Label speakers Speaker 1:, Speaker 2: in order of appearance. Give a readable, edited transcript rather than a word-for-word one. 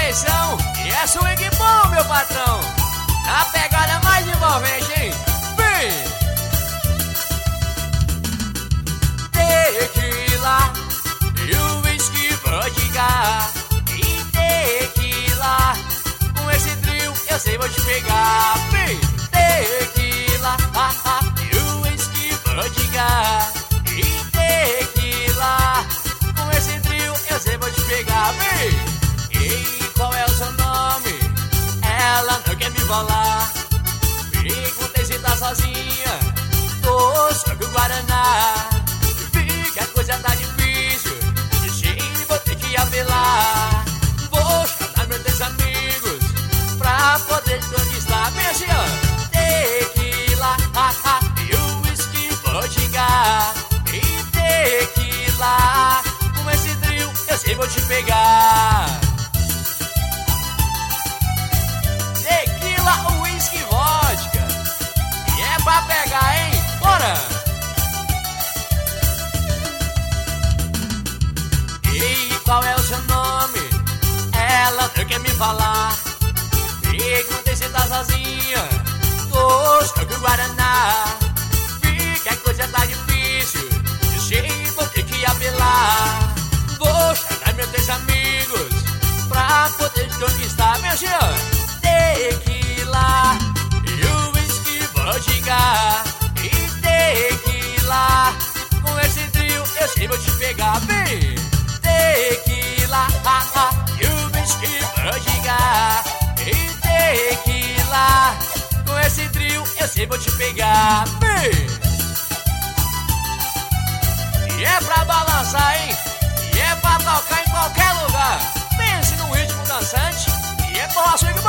Speaker 1: atenção, e é swing bom, meu patrão. A pegada mais envolvente, hein? Vem! Tequila e o whisky vodka e tequila. Com esse trio eu sei vou te pegar. Vem! Tequila e o whisky vodka e tequila. Com esse trio eu sei vou te pegar. Vem! E qual é o seu nome? Ela não quer me falar. Perguntei se tá sozinha. Tô só com o Guaraná. Vi que a coisa tá difícil. Disse vou ter que apelar. Vou chamar meus 10 amigos pra poder conquistar. Vem assim, ó. Tequila e o whisky vodka e tequila. Com esse trio eu sei vou te pegar. Whisky vodka. E é pra pegar, hein? Bora! E qual é o seu nome? Ela não quer me falar. Perguntei se tá sozinha. Tô só com o Guaraná. Vi que a coisa tá difícil. Disse vou ter que apelar. Vou chamar meus 10 amigos pra poder te conquistar. Meu senhor! Tequila e o whisky vodka e tequila. Com esse trio eu sei vou te pegar. Vem! Tequila e o whisky vodka e tequila. Com esse trio eu sei vou te pegar. Vem! E é pra balançar, hein? E é pra tocar em qualquer lugar. Pense num ritmo dançante. E é forró swing.